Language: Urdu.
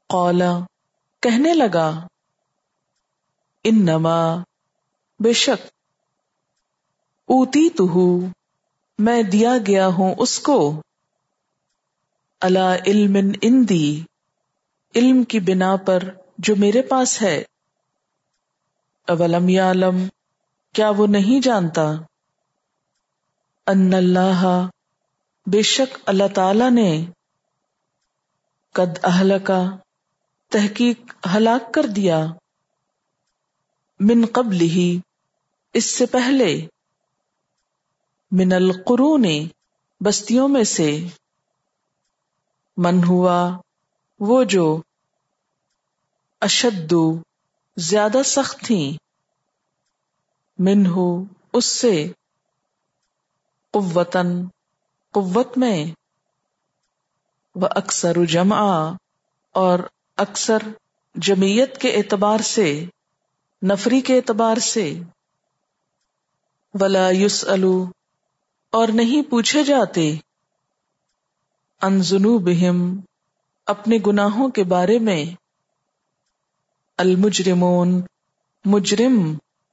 قال کہنے لگا، انما بے شک، اوتیتہ میں دیا گیا ہوں اس کو، علی علم عندی علم کی بنا پر جو میرے پاس ہے، اولم یعلم کیا وہ نہیں جانتا، ان اللہ بے شک اللہ تعالی نے، قد اہلکا تحقیق ہلاک کر دیا، من قبلہ اس سے پہلے، من القرون بستیوں میں سے، من ہوا وہ جو، اشد زیادہ سخت تھیں، منہ اس سے، قوتاً قوت میں، و اکثر جمعا اور اکثر جمعیت کے اعتبار سے، نفری کے اعتبار سے، ولا یسأل اور نہیں پوچھے جاتے، عن ذنوبہم اپنے گناہوں کے بارے میں، المجرمون مجرم،